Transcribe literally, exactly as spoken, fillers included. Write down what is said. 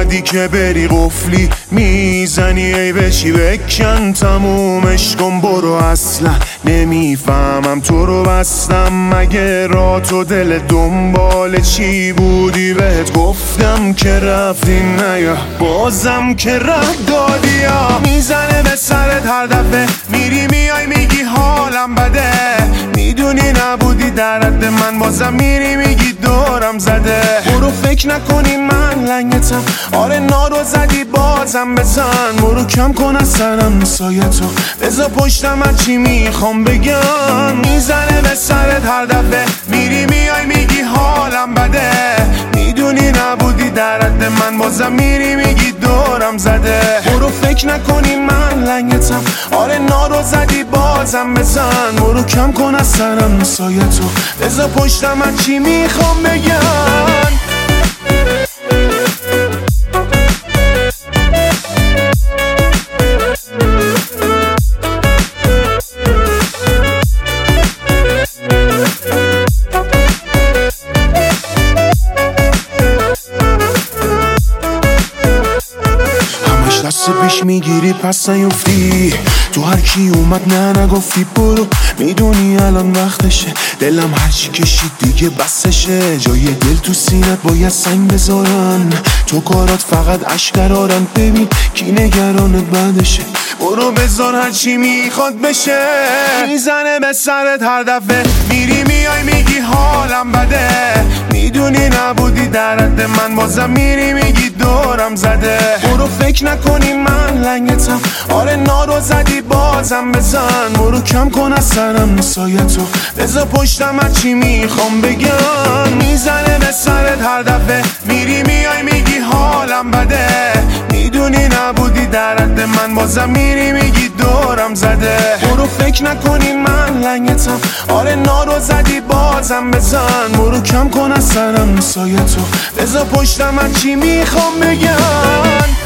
بودی که بری قفلی میزنی ای بشی بکن تمومش کن برو. اصلا نمیفهمم تو رو بستم مگه را تو دل دنبال چی بودی؟ بهت گفتم که رفتی نیا بازم که رفت دادی. یا میزنه به سرت هر دفعه میری میای میگی حالم بده، میدونی نبودی در حد من بازم میری میگی دورم زده. برو فکر نکنی من لنگتم، آره نارو زدی بازم بزن. برو کم کن از سرم سایتو بذار پشتم هر چی میخوام بگم. میزنه به سرت هر دفعه میری میای میگی حالم بده، میدونی نبودی در حد من بازم میری میگی دورم زده. برو فکر نکنی من لنگتم، آره نارو زدی بازم بزن. برو کم کن از سرم سایتو بذار پشتم هر چی میخوام بگم. دست پیش میگیری پس نیفتی، تو هر کی اومد نه نگفتی برو. میدونی الان وقتشه دلم هرچی کشید دیگه بسشه. جای دل تو سینت باید سنگ بذارن، تو کارات فقط عشق قرارن. ببین کی نگرانت بعدشه، برو بذار هرچی میخواد بشه. میزنه به سرت هر دفعه میری میای میگی حالم بده، میدونی نبودی در حد من بازم میری میگی دورم زده. برو فکر نکنی من لنگتم، آره نارو زدی بازم بزن. برو کم کن از سرم سایتو بذار پشتم هر چی میخوام بگم. میزنه به سرت هر دفعه میری میای میگی حالم بده، میدونی نبودی در حد من بازم میری میگی دورم زده. برو فکر نکنی من لنگتم، آره نارو زدی بازم بزن. برو کم کن از سرم سایتو بذار پشتم هر چی میخوام بگم.